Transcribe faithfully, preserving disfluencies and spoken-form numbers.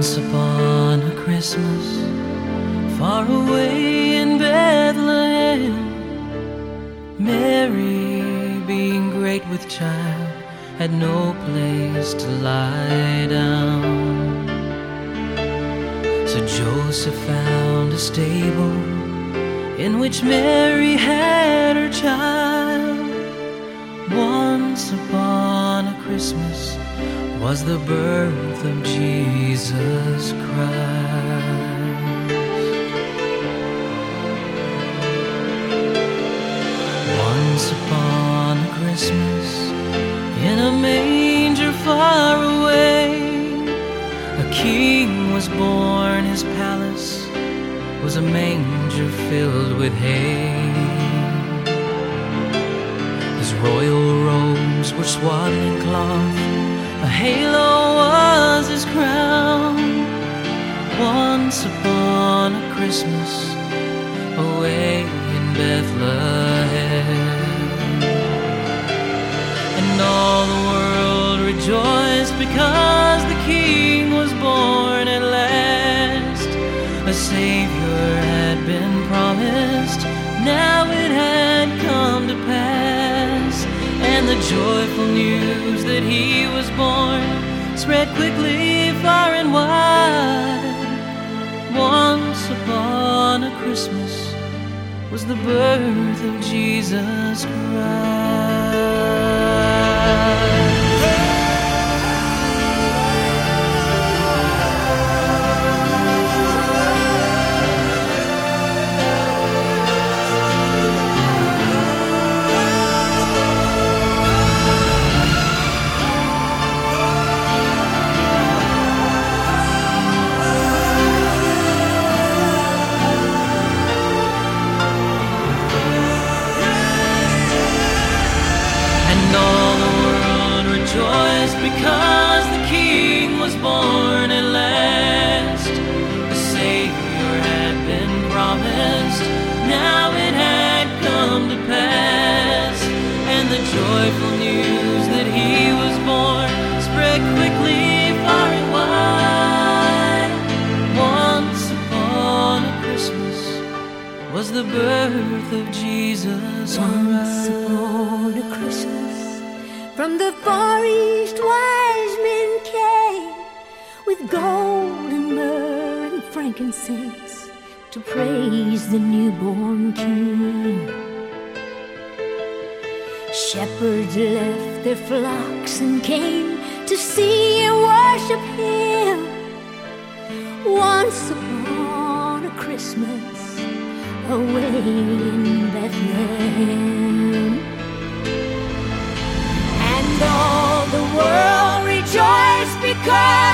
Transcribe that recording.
Once upon a Christmas, far away in Bethlehem, Mary, being great with child, had no place to lie down. So Joseph found a stable in which Mary had her child. Once upon a Christmas was the birth of Jesus Christ. Once upon a Christmas, in a manger far away, a king was born. His palace was a manger filled with hay. His royal robes were swaddling cloth, a halo was his crown. Once upon a Christmas, away in Bethlehem, and all the world rejoiced because the King was born at last. A Savior had been promised, now it had come to pass. And the joyful news that he was born spread quickly far and wide. Once upon a Christmas was the birth of Jesus Christ. Because the King was born at last. The Savior had been promised, now it had come to pass. And the joyful news that he was born spread quickly far and wide. Once upon a Christmas was the birth of Jesus Christ. Once upon a Christmas, from the far east wise men came, with gold and myrrh and frankincense, to praise the newborn King. Shepherds left their flocks and came to see and worship him. Once upon a Christmas, away in Bethlehem, and all the world rejoiced because